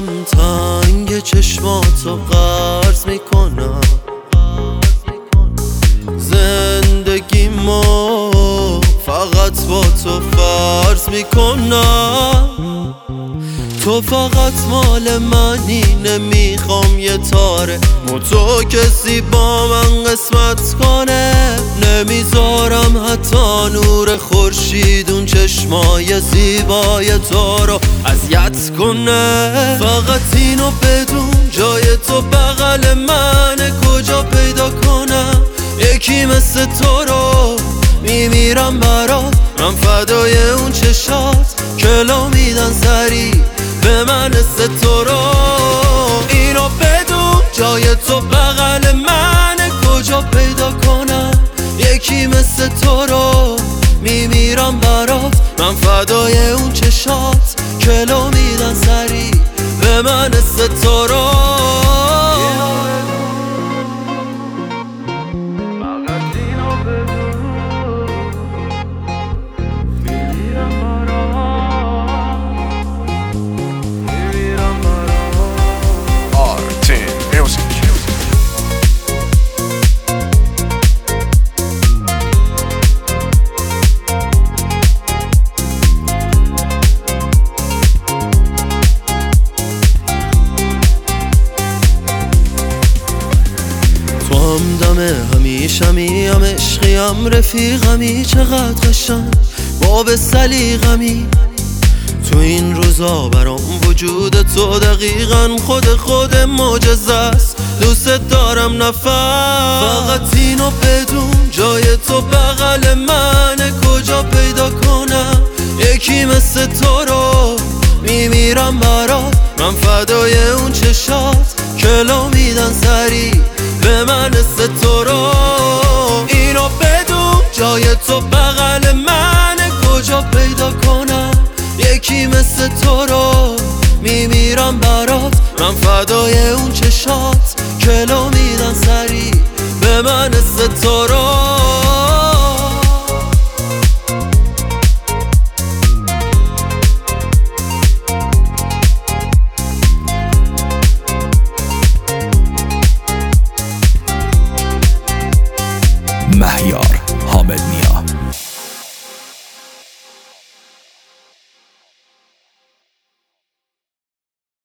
دارم تنگ چشماتو قرض میکنم، زندگیمو فقط با تو فرض میکنم. تو فقط مال منی، نمیخوام یه تاره تو کسی با من قسمت کنه. نمیذارم حتی نور خورشید اون چشمای زیبای تو رو اذیت کنه. فقط اینو بدون جای تو بغل منه، کجا پیدا کنم یکی مثل تو رو؟ میمیرم برات، من فدای اون چشات که لو میدن سری به من تو رو. اینو بدون جای تو بغل منه، کجا پیدا کنم یکی مثل تو رو؟ میمیرم برات، من فدای اون چشات که لو میدن سری به من تو رو. تو همدم همیشمی، هم عشقی هم رفیقمی، چقدر قشنگ باب سلیقمی. تو این روزا برام وجود تو دقیقاً خود معجزه است. دوست دارم نفر، فقط اینو بدون جای تو بغل منه، کجا پیدا کنم یکی مثل تو رو؟ میمیرم برات، من فدای اون چشات که لو میدن سری به من تو رو. اینو بدون جای تو بغل منه، کجا پیدا کنم یکی مثل تو رو؟ میمیرم برات، من فدای اون چشات که لو میدن سری به من تو رو.